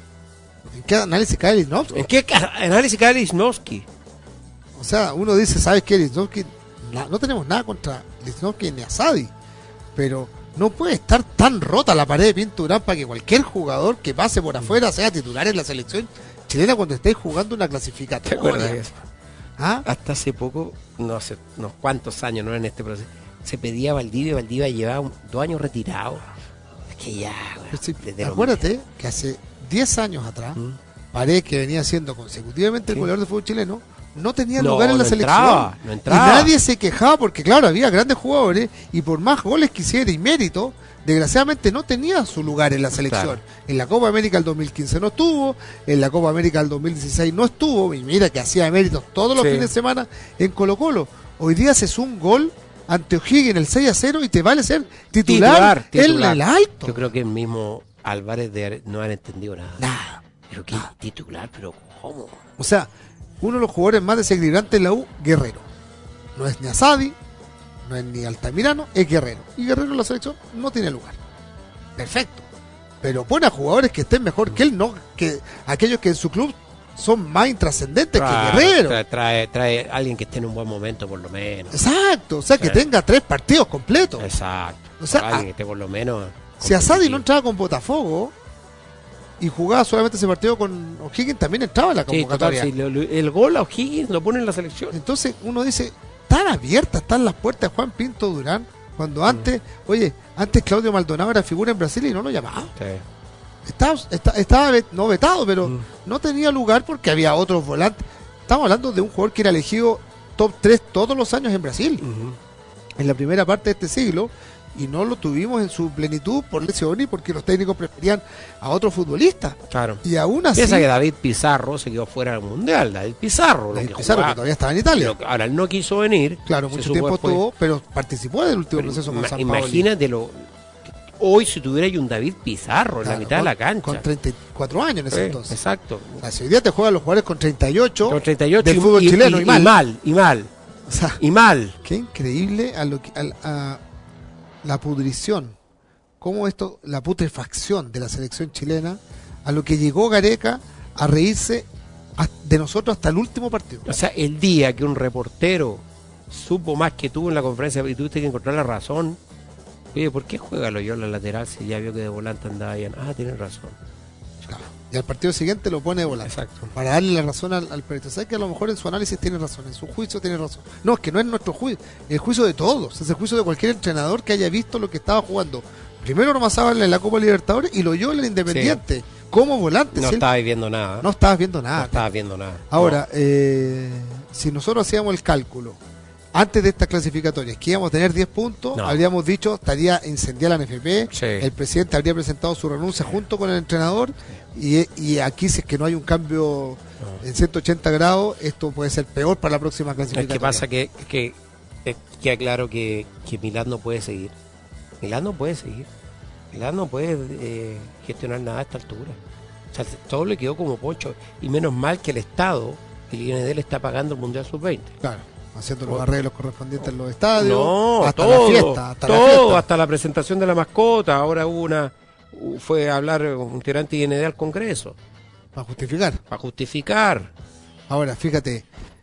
¿En qué análisis cae Lichnowsky? ¿En qué ca- análisis cabe Lichnowsky? O sea, uno dice, ¿sabes qué? Lichnowsky, na- no tenemos nada contra Lichnowsky ni Asadi, pero no puede estar tan rota la pared de Pinto Durán para que cualquier jugador que pase por afuera sea titular en la selección chilena cuando estéis jugando una ¿Te clasificatoria. acuerdas de eso? ¿Ah? Hasta hace poco, no sé, unos cuantos años, no en este proceso, se pedía a Valdivia, Valdivia llevaba un- dos años retirado. Es que ya, güey, Pero sí, desde los- acuérdate que hace diez años atrás, ¿Mm? Paredes, que venía siendo consecutivamente el Sí. goleador de fútbol chileno, no tenía No, lugar en la no selección. entraba, no entraba. Y nadie se quejaba porque, claro, había grandes jugadores y por más goles que hiciera y mérito, desgraciadamente no tenía su lugar en la selección. Claro. En la Copa América del dos mil quince no estuvo, en la Copa América del dos mil dieciséis no estuvo, y mira que hacía méritos todos los Sí. fines de semana en Colo Colo. Hoy día haces un gol ante O'Higgins el seis a cero y te vale ser titular, Titular, titular. en el alto. Yo creo que el mismo Álvarez de haber- no han entendido nada. Nada. Pero qué titular, pero ¿cómo? O sea, uno de los jugadores más desequilibrantes en la U, Guerrero. No es ni Asadi, no es ni Altamirano, es Guerrero. Y Guerrero en la selección no tiene lugar. Perfecto. Pero pone a jugadores que estén mejor que él, no que aquellos que en su club son más intrascendentes Trae- que Guerrero. Trae, trae, trae alguien que esté en un buen momento, por lo menos. Exacto, o sea, que Sí. tenga tres partidos completos. Exacto. O sea, alguien a- que esté por lo menos. Si Asadi competitivo. no entraba con Botafogo y jugaba solamente ese partido con O'Higgins, también entraba en la Sí, total, convocatoria. si lo- lo- el gol a O'Higgins lo pone en la selección. Entonces uno dice, tan abiertas están las puertas de Juan Pinto Durán, cuando antes, oye, antes Claudio Maldonado era figura en Brasil y no lo llamaba. Sí. Estaba, esta- estaba vet- no vetado, pero Mm. no tenía lugar porque había otros volantes. Estamos hablando de un jugador que era elegido top tres todos los años en Brasil, Ujú. en la primera parte de este siglo, y no lo tuvimos en su plenitud por lesión y porque los técnicos preferían a otros futbolistas. Claro. Y aún así, Piensa que David Pizarro se quedó fuera del mundial. David Pizarro. lo David que Pizarro, jugaba. que todavía estaba en Italia. Pero ahora él no quiso venir. Claro, se mucho supo tiempo después. estuvo, pero participó del último Pero proceso con ima- San Paoli. Imagínate lo. Hoy si tuviera ahí un David Pizarro en Claro, la mitad con- de la cancha. Con treinta y cuatro años en ese Sí, entonces. exacto. O sea, si hoy día te juegan los jugadores con treinta y ocho, Con treinta y ocho del y, fútbol y- chileno y- y, y mal. mal, y mal, O sea, y mal. qué increíble a lo que, al- a la pudrición, cómo esto, la putrefacción de la selección chilena, a lo que llegó Gareca a reírse a- de nosotros hasta el último partido. O sea, el día que un reportero supo más que tú en la conferencia y tuviste que encontrar la razón. Oye, ¿por qué juega Loyola lateral si ya vio que de volante andaba bien? Ah, tienes razón. Claro. Y al partido siguiente lo pone de volante. Exacto. Para darle la razón al, al periodista. ¿Sabes que a lo mejor en su análisis tiene razón, en su juicio tiene razón? No, es que no es nuestro juicio, el juicio de todos, es el juicio de cualquier entrenador que haya visto lo que estaba jugando. Primero Ormazábal en la Copa Libertadores y lo yo en el Independiente, como volante. No Si él- estabas viendo nada. no estabas viendo nada. No estabas viendo nada. Ahora, eh, si nosotros hacíamos el cálculo antes de estas clasificatorias, que íbamos a tener diez puntos, No. habríamos dicho, estaría incendiada la N F P, Sí. el presidente habría presentado su renuncia junto con el entrenador, y, y aquí si es que no hay un cambio en ciento ochenta grados, esto puede ser peor para la próxima Es clasificatoria. que pasa que, que, que queda claro que, que Milán no puede seguir. Milán no puede seguir. Milán no puede eh, gestionar nada a esta altura. O sea, todo le quedó como pocho. Y menos mal que el Estado, el I N D, le está pagando el Mundial sub veinte. Claro, haciendo los arreglos correspondientes en los estadios, No, hasta todo, la fiesta, hasta la todo, fiesta. hasta la presentación de la mascota. Ahora hubo una, fue a hablar un integrante de I N D al Congreso Para justificar. para justificar. Ahora, fíjate,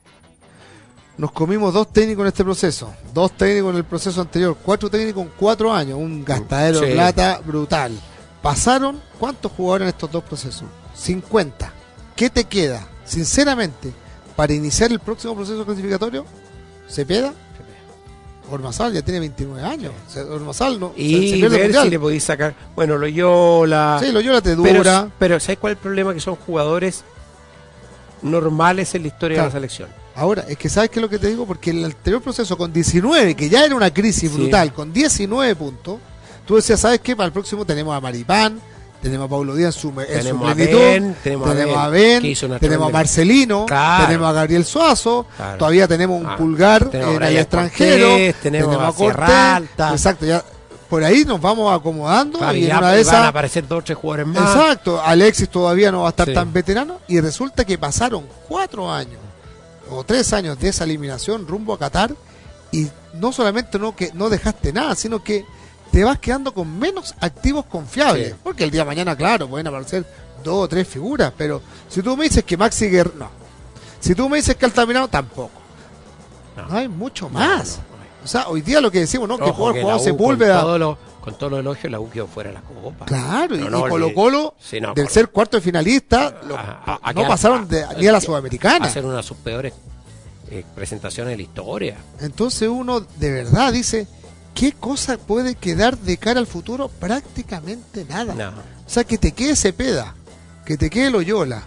nos comimos dos técnicos en este proceso, dos técnicos en el proceso anterior, cuatro técnicos en cuatro años, un gastadero de Sí. plata brutal. Pasaron, ¿cuántos jugadores en estos dos procesos? cincuenta. ¿Qué te queda, sinceramente, para iniciar el próximo proceso clasificatorio? ¿Cepeda? Ormazábal ya tiene veintinueve años. Sí. Ormazábal no. Y se, se ver si le podéis sacar. Bueno, Loyola. Sí, Loyola te dura. Pero, pero ¿sabes cuál es el problema? Que son jugadores normales en la historia claro. de la selección. Ahora, es que ¿sabes qué es lo que te digo? Porque en el anterior proceso con diecinueve, que ya era una crisis sí. brutal, con diecinueve puntos, tú decías, ¿sabes qué? Para el próximo tenemos a Maripán, tenemos a Paulo Díaz en su, en su plenitud, Ben, tenemos, tenemos a Ben, Ben tenemos a Marcelino, claro. tenemos a Gabriel Suazo, claro. todavía tenemos un ah, Pulgar en el extranjero, Cortés, tenemos, tenemos a Cortés, exacto, ya por ahí nos vamos acomodando claro, y en ya, una de esas van a aparecer dos o tres jugadores más. Exacto, Alexis todavía no va a estar sí. tan veterano y resulta que pasaron cuatro años o tres años de esa eliminación rumbo a Qatar y no solamente no que no dejaste nada, sino que te vas quedando con menos activos confiables. Sí. Porque el día de mañana, claro, pueden aparecer dos o tres figuras, pero si tú me dices que Maxi Guerrero, no. Si tú me dices que Altamirano, tampoco. No, no hay mucho más. No, no, no. O sea, hoy día lo que decimos, ¿no? Ojo, que jugador jugado Sepúlveda. Con todo lo, con todo lo elogio, la U quedó fuera de la Copa. Claro, no, y, no, y Colo Colo, sí, no, del ser cuarto de finalista, lo, a, a, no a, pasaron a, de, ni a la Sudamericana. Hacer una de sus peores eh, presentaciones de la historia. Entonces uno de verdad dice, ¿qué cosa puede quedar de cara al futuro? Prácticamente nada. No. O sea, que te quede Cepeda, que te quede Loyola.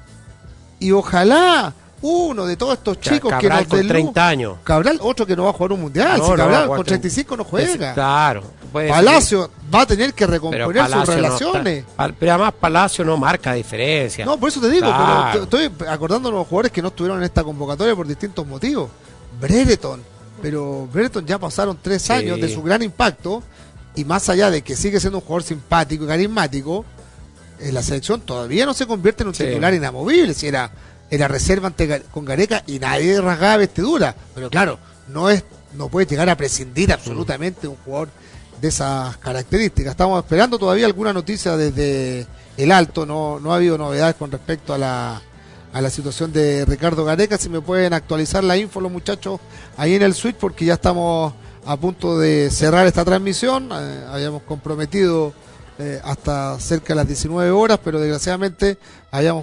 Y ojalá uno de todos estos chicos Cabral que nos con den treinta años. Cabral, otro que no va a jugar un mundial. No, si no Cabral con con treinta y cinco no juega. Es, claro. Palacio va a tener que recomponer sus relaciones. No está, pero además Palacio no marca diferencia. No, por eso te digo, claro. pero estoy acordando a los jugadores que no estuvieron en esta convocatoria por distintos motivos. Brereton. Pero Brereton ya pasaron tres sí. años de su gran impacto y más allá de que sigue siendo un jugador simpático y carismático, en la selección todavía no se convierte en un sí. titular inamovible. Si era, era reserva ante, con Gareca y nadie rasgaba vestidura. Pero claro, no es no puede llegar a prescindir absolutamente de un jugador de esas características. Estamos esperando todavía alguna noticia desde el Alto. No, no ha habido novedades con respecto a la a la situación de Ricardo Gareca. Si me pueden actualizar la info los muchachos ahí en el switch, porque ya estamos a punto de cerrar esta transmisión. Eh, habíamos comprometido eh, hasta cerca de las diecinueve horas, pero desgraciadamente habíamos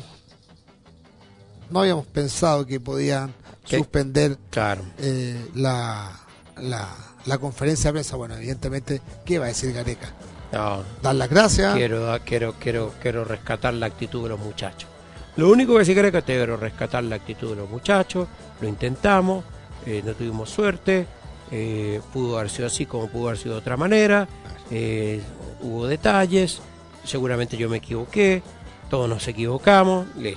no habíamos pensado que podían ¿Qué? suspender claro. eh, la, la, la conferencia de prensa. Bueno, evidentemente, ¿qué va a decir Gareca? No, dar las gracias. Quiero, quiero, quiero, quiero rescatar la actitud de los muchachos. Lo único que sí creo que te quiero rescatar la actitud de los muchachos, lo intentamos, eh, no tuvimos suerte, eh, pudo haber sido así como pudo haber sido de otra manera, eh, hubo detalles, seguramente yo me equivoqué, todos nos equivocamos, listo.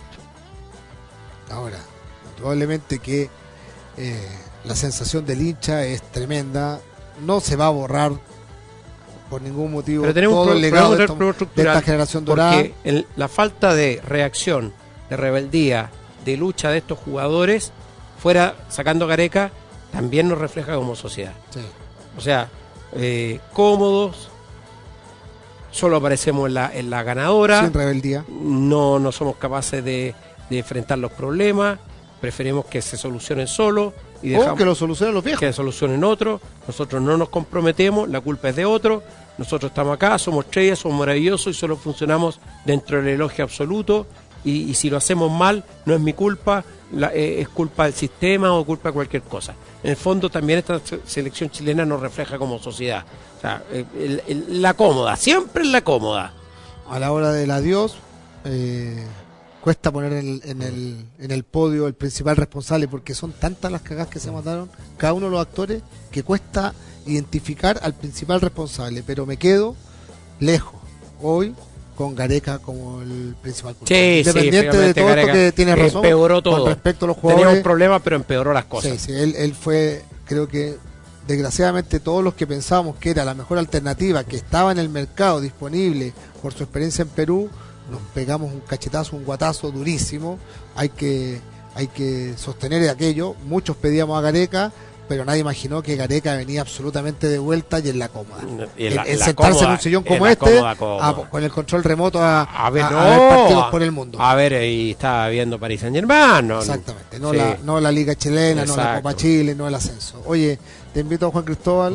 Ahora, probablemente que eh, la sensación del hincha es tremenda, no se va a borrar por ningún motivo pero tenemos todo un el legado de, esto, de esta generación dorada. Porque el, la falta de reacción, de rebeldía, de lucha de estos jugadores, fuera sacando a Gareca, también nos refleja como sociedad. Sí. O sea, eh, cómodos, solo aparecemos en la, en la ganadora. Sin rebeldía. No, no somos capaces de, de enfrentar los problemas, preferimos que se solucionen solos. Y dejamos, o que lo solucionen los viejos. Que solucionen otros, nosotros no nos comprometemos, la culpa es de otros, nosotros estamos acá, somos estrellas, somos maravillosos y solo funcionamos dentro del elogio absoluto. Y, y si lo hacemos mal, no es mi culpa, la, eh, es culpa del sistema o culpa de cualquier cosa. En el fondo también esta selección chilena nos refleja como sociedad. O sea, el, el, la cómoda, siempre es la cómoda. A la hora del adiós, eh, cuesta poner en el, en, el, en el podio el principal responsable, porque son tantas las cagadas que se mandaron cada uno de los actores, que cuesta identificar al principal responsable, pero me quedo lejos hoy con Gareca como el principal culpable. Sí, independiente sí, de todo Gareca esto que tiene razón empeoró todo. Con respecto a los jugadores. Tenía un problema, pero empeoró las cosas. Sí, sí, él, él fue, creo que desgraciadamente todos los que pensábamos que era la mejor alternativa, que estaba en el mercado disponible por su experiencia en Perú, nos pegamos un cachetazo, un guatazo durísimo. Hay que, hay que sostener aquello. Muchos pedíamos a Gareca, pero nadie imaginó que Gareca venía absolutamente de vuelta y en la cómoda. Y en la, el, el la sentarse cómoda, en un sillón como la este, cómoda, cómoda. A, con el control remoto a, a, ver, a, no, a ver partidos por el mundo. A ver, y estaba viendo Paris Saint-Germain. No, exactamente, no, sí. la, no la Liga Chilena, Exacto. no la Copa Chile, no el ascenso. Oye, te invito a Juan Cristóbal,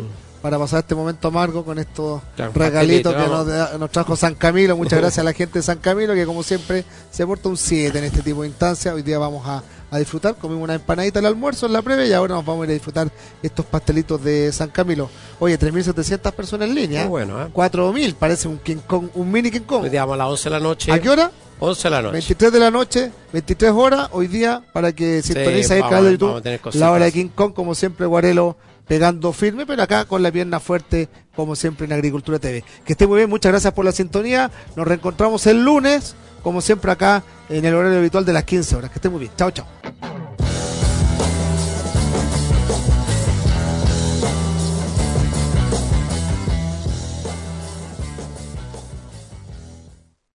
para pasar este momento amargo con estos Claro, regalitos que pastelito, nos, da- nos trajo San Camilo. Muchas gracias a la gente de San Camilo, que como siempre se porta un siete en este tipo de instancias. Hoy día vamos a, a disfrutar, comimos una empanadita al almuerzo en la previa y ahora nos vamos a ir a disfrutar estos pastelitos de San Camilo. Oye, tres mil setecientas personas en línea, Qué bueno, ¿eh? cuatro mil, parece un King Kong, un mini King Kong. Hoy día vamos a las once de la noche. ¿A qué hora? once de la noche. veintitrés de la noche, veintitrés horas hoy día, para que sintonice ahí el vamos, canal de vamos a YouTube, tener cositas. la hora de King Kong, como siempre Guarelo pegando firme, pero acá con la pierna fuerte, como siempre en Agricultura T V. Que esté muy bien, muchas gracias por la sintonía, nos reencontramos el lunes, como siempre acá en el horario habitual de las quince horas. Que esté muy bien, chao, chao.